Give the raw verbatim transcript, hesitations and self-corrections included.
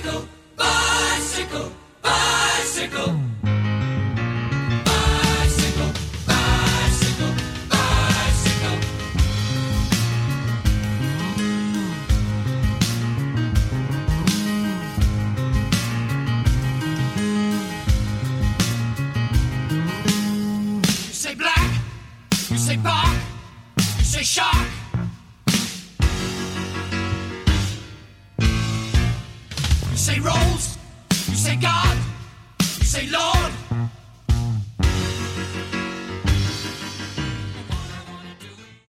Bicycle, bicycle, bicycle. Bicycle, bicycle, bicycle. You say black, you say bark, you say shark. You say rose, you say God, you say Lord.